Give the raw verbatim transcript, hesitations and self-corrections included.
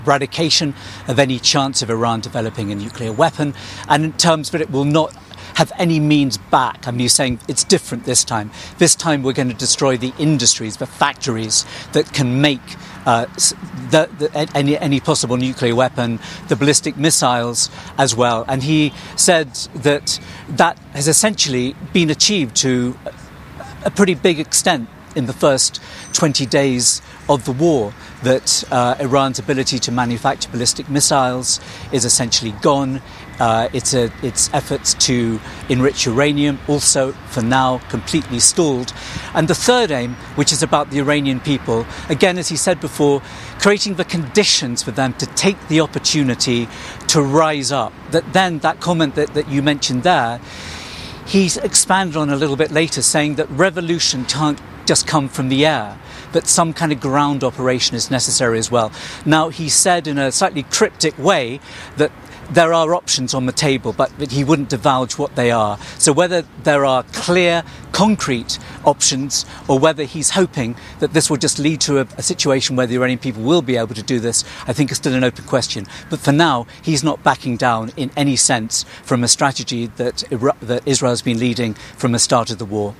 eradication of any chance of Iran developing a nuclear weapon, and in terms that it will not have any means back. I mean, you're saying it's different this time. This time we're going to destroy the industries, the factories that can make uh, the, the, any, any possible nuclear weapon, the ballistic missiles as well. And he said that that has essentially been achieved to a pretty big extent in the first twenty days of the war, that uh, Iran's ability to manufacture ballistic missiles is essentially gone. Uh, it's a, its efforts to enrich uranium also, for now, completely stalled. And the third aim, which is about the Iranian people, again, as he said before, creating the conditions for them to take the opportunity to rise up. That then, that comment that, that you mentioned there, he's expanded on a little bit later, saying that revolution can't just come from the air, but some kind of ground operation is necessary as well. Now, he said in a slightly cryptic way that there are options on the table, but that he wouldn't divulge what they are. So whether there are clear, concrete options, or whether he's hoping that this will just lead to a, a situation where the Iranian people will be able to do this, I think is still an open question. But for now, he's not backing down in any sense from a strategy that, that Israel has been leading from the start of the war.